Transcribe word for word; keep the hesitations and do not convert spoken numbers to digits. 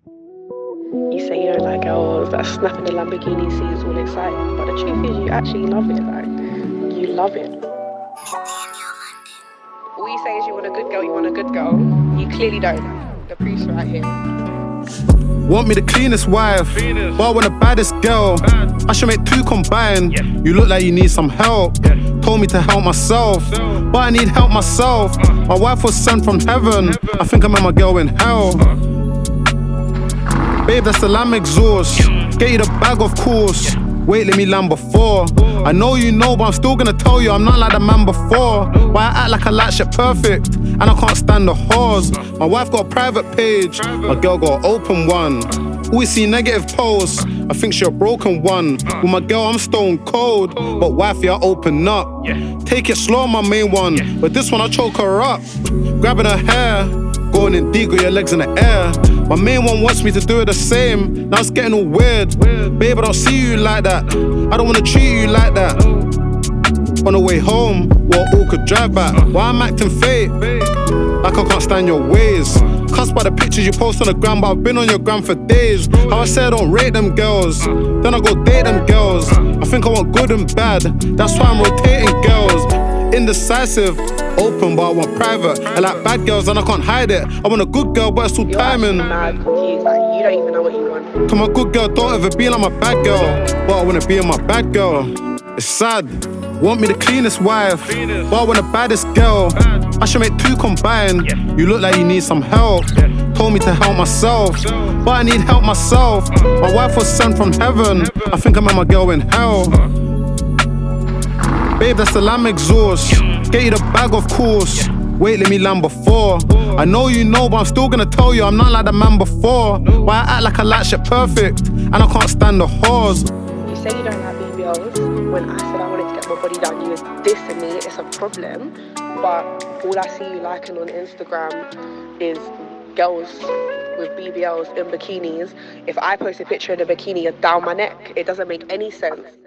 You say you don't like girls that snap in the Lamborghini sees all exciting, but the truth is you actually love it, like, you love it. All you say is you want a good girl, you want a good girl. You clearly don't. The proof's right here. Want me the cleanest wife, Cleanest. but I want the baddest girl. Bad. I should make two combine. Yes. You look like you need some help. Yes. Told me to help myself, So. but I need help myself. Uh. My wife was sent from heaven. Heaven. I think I met my girl in hell. Uh. Babe, that's the lamb exhaust. Get you the bag, of course. Wait, let me land before. I know you know, but I'm still gonna tell you I'm not like the man before. Why I act like I like shit perfect, and I can't stand the whores. My wife got a private page, my girl got an open one. Always see negative posts, I think she a broken one. With my girl, I'm stone cold, but wifey, I open up. Take it slow, my main one, but this one I choke her up. Grabbing her hair, going in deep with your legs in the air. My main one wants me to do it the same. Now it's getting all weird. Babe, I don't see you like that. I don't wanna treat you like that. On the way home, what all could drive back. Why I'm acting fake, like I can't stand your ways. Cussed by the pictures you post on the gram, but I've been on your gram for days. How I say I don't rate them girls, then I go date them girls. I think I want good and bad, that's why I'm rotating girls. Indecisive, open but I want private. I like bad girls and I can't hide it. I want a good girl but it's still You're timing. actually mad confused, like, you don't even know what you want. Come on, good girl, don't ever be like my bad girl, but I wanna be in my bad girl. It's sad. Want me the cleanest wife, Cleanest. but I want the baddest girl. Bad. I should make two combine. Yes. You look like you need some help. Yes. Told me to help myself, So. but I need help myself. My wife was sent from heaven. Heaven. I think I met my girl in hell. Babe, that's the lamb exhaust. Get you the bag, of course. Wait, let me land before. I know you know, but I'm still gonna tell you I'm not like the man before. Why I act like I like shit perfect, and I can't stand the whores. You say you don't like B B Os. When I said I wanted to get my body done, you was dissing me. It's a problem. But all I see you liking on Instagram is girls with B B Ls in bikinis. If I post a picture in a bikini, you're down my neck. It doesn't make any sense.